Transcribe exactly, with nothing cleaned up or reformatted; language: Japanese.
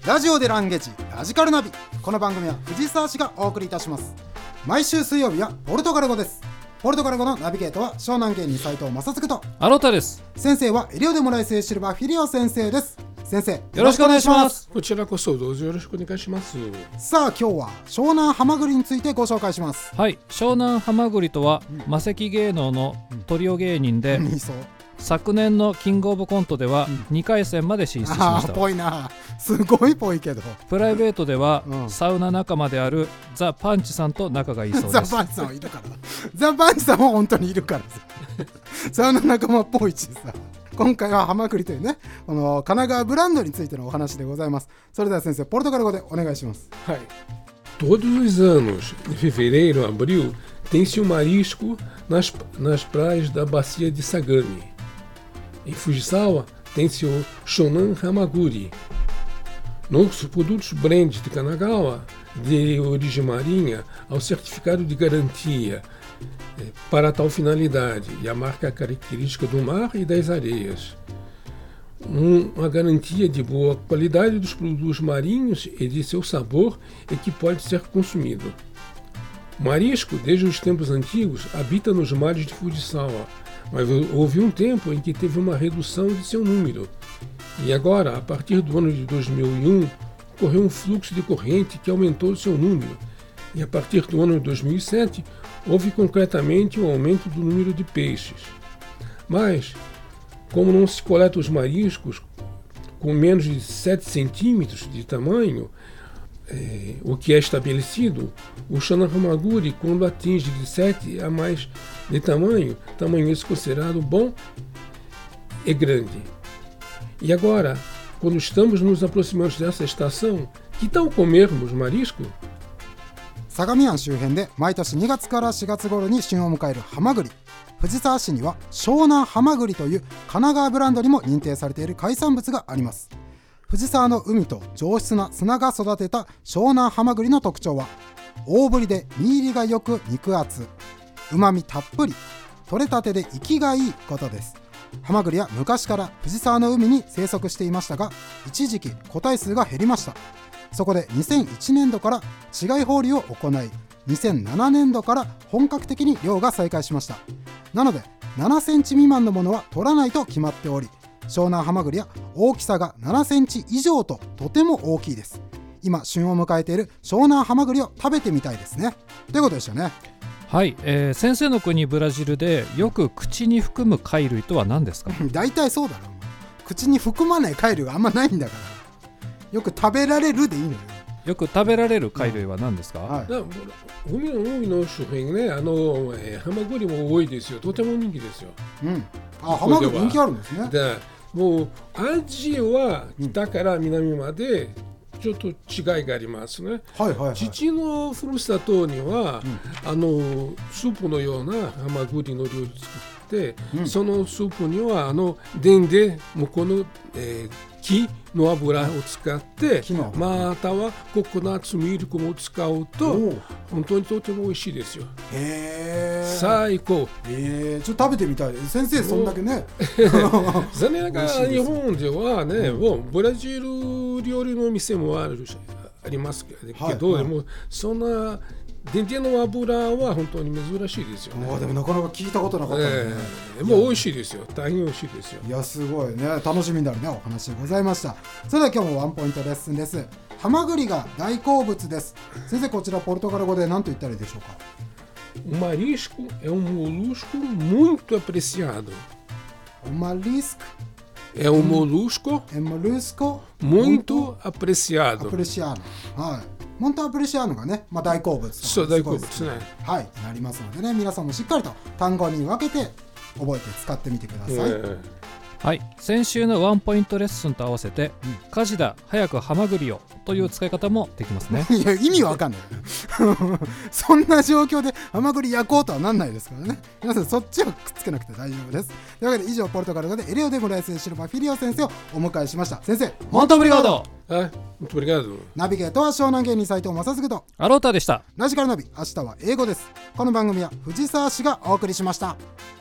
ラジオでランゲージラジカルナビ。この番組は藤沢市がお送りいたします。毎週水曜日はポルトガル語です。ポルトガル語のナビゲートは湘南県に斉藤正嗣とアロタです。 先生はエリオデモライスシルバーフィリオ先生です。先生、 よろしくお願いします。 こちらこそどうぞよろしくお願いします。 さあ今日は湘南ハマグリについてご紹介します。 はい、湘南ハマグリとは、うん、魔石芸能のトリオ芸人で、うん、昨年のキングオブコントではにかい戦まで進出しました。 あーぽいな、すごいぽいけど。 プライベートでは、うん、サウナ仲間であるザ・パンチさんと仲がいいそうです。 ザ・パンチさんはいるからザ・パンチさんは本当にいるからサウナ仲間っぽいしさ。今回はハマグリというね、この神奈川ブランドについてのお話でございます。それでは先生、ポルトガル語でお願いします。 はい。Todos os anos, em fevereiro, abril, tem-se um marisco nas, nas praias da bacia de Sagami. Em Fujisawa, tem-se o Shonan Hamaguri. Nos produtos brand de Kanagawa, de origem marinha, ao certificado de garantia para tal finalidade e a marca característica do mar e das areias. Um, uma garantia de boa qualidade dos produtos marinhos e de seu sabor e que pode ser consumido. O marisco, desde os tempos antigos, habita nos mares de Fujisawa, mas houve um tempo em que teve uma redução de seu número. E agora, a partir do ano de dois mil e um, ocorreu um fluxo de corrente que aumentou seu número. E a partir do ano de dois mil e sete, houve concretamente um aumento do número de peixes. Mas, como não se coleta os mariscos com menos de sete centímetros de tamanho, eh, o que é estabelecido, o Shonan Hamaguri, quando atinge de sete a mais de tamanho, tamanho esse considerado bom e grande. E agora, quando estamos nos aproximando dessa estação, que tal comermos marisco? 相模湾周辺で毎年にがつからしがつ頃に旬を迎えるハマグリ。藤沢市には湘南ハマグリという神奈川ブランドにも認定されている海産物があります。藤沢の海と上質な砂が育てた湘南ハマグリの特徴は、大ぶりで身入りがよく肉厚、うまみたっぷり、取れたてで生きがいいことです。ハマグリは昔から藤沢の海に生息していましたが、一時期個体数が減りました。そこでにせんいちねんどから稚貝放流を行い、にせんななねんどから本格的に漁が再開しました。なのでななセンチ未満のものは取らないと決まっており、湘南ハマグリは大きさがななセンチ以上ととても大きいです。今旬を迎えている湘南ハマグリを食べてみたいですね。ということでしたね。 はい、えー、先生の国ブラジルでよく口に含む貝類とは何ですか？ 大体そうだろう。口に含まない貝類があんまないんだから。よく食べられるでいいのよ。 よく食べられる貝類は何ですか？うん、はい、 海の海の周辺ね、あの、えー、ハマグリも多いですよ。とても人気ですよ。 うん、あ、ハマグリ人気あるんですね。 でもうアジは北から南までちょっと違いがありますね。 はいはいはい、 父のふるさとには、うん、あのスープのようなハマグリの料理を作って、うん、そのスープにはあの田で向こうの、えー木の油を使って、またはココナッツミルクも使うと本当にとても美味しいですよ。 へー、 最高。 へー、ちょっと食べてみたい。先生そんだけね。 残念ながら日本ではね、うん、もうブラジル料理の店もあるありますけど、はいはい、もうそんな電電の油は本当に珍しいですよね。 でもなかなか聞いたことなかったね。 えー、もう美味しいですよ。大変美味しいですよ。 いやすごいね、楽しみになるねお話でございました。それでは今日もワンポイントレッスンです。ハマグリが大好物です。先生、こちらポルトガル語で何と言ったらいいでしょうか？ O marisco é um molusco muito apreciado. O marisco é um molusco é molusco muito apreciado. apreciado。はい。モンタープレシアーノがね、まあ、大好物。 そう、大好物ね。 はい、なりますのでね、皆さんもしっかりと単語に分けて覚えて使ってみてください。えー、 はい、先週のワンポイントレッスンと合わせて、うん、火事だ早くハマグリをという使い方もできますね。 いや意味わかんないそんな状況でハマグリ焼こうとはなんないですからね。皆さんそっちをくっつけなくて大丈夫です。というわけで以上、ポルトガル語でエリオデモライスシルバフィリオ先生をお迎えしました。先生、モントブリガード。ナビゲートは湘南芸人斉藤正嗣とアロータでした。 ラジカルナビ、明日は英語です。この番組は藤沢市がお送りしました。